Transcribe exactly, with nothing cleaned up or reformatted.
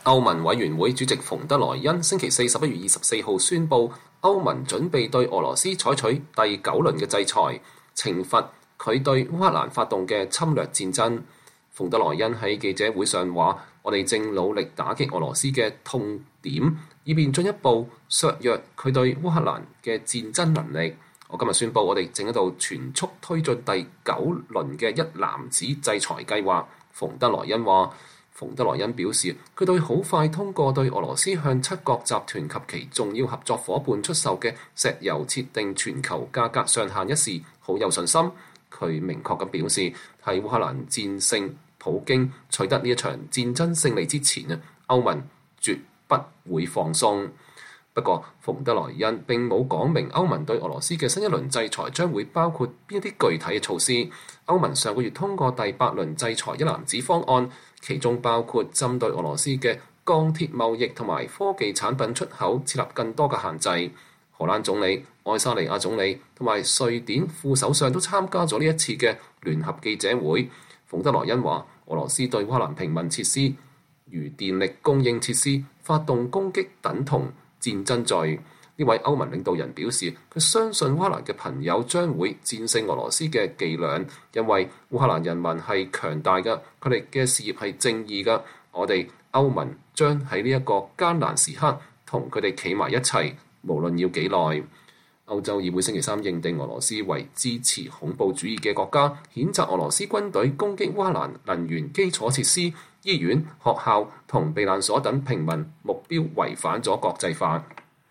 歐盟委員會主席馮德萊恩星期四十一月二十四號宣布，歐盟準備對俄羅斯採取第九輪嘅制裁，懲罰佢對烏克蘭發動嘅侵略戰爭。馮德萊恩喺記者會上話：我哋正努力打擊俄羅斯嘅痛點，以便進一步削弱佢對烏克蘭嘅戰爭能力。我今日宣布，我哋正喺度全速推進第九輪嘅一籃子制裁計劃。馮德萊恩話。馮德萊恩表示，佢對好快通過對俄羅斯向七國集團及其重要合作伙伴出售嘅石油設定全球價格上限一事好有信心。佢明確咁表示，喺烏克蘭戰勝普京、取得呢一場戰爭勝利之前啊，歐盟絕不會放鬆。不過，馮德萊恩並冇講明歐盟對俄羅斯嘅新一輪制裁將會包括邊一啲具體嘅措施。歐盟上個月通過第八輪制裁一籃子方案，其中包括針對俄羅斯嘅鋼鐵貿易同埋科技產品出口設立更多嘅限制。荷蘭總理、愛沙尼亞總理同埋瑞典副首相都參加咗呢一次嘅聯合記者會。馮德萊恩話：俄羅斯對烏克蘭平民設施如電力供應設施發動攻擊，等同戰爭罪。呢位歐盟領導人表示，佢相信烏克蘭嘅朋友將會戰勝俄羅斯嘅伎倆，因為烏克蘭人民係強大嘅，佢哋嘅事業係正義嘅。我哋歐盟將喺呢一個艱難時刻同佢哋企埋一齊，無論要幾耐。歐洲議會星期三認定俄羅斯為支持恐怖主義嘅國家，譴責俄羅斯軍隊攻擊烏克蘭能源基礎設施、醫院、學校同避難所等平民目標，違反咗國際法。